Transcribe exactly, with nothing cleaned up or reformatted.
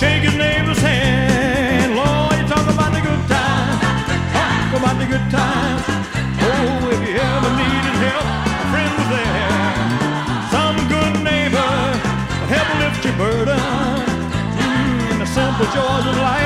Shake his neighbor's hand. Lord, you talk about the good times. Talk about the good times. Oh, if you ever needed help, a friend was there. Some good neighbor will help lift your burden. Mm, the simple joys of life.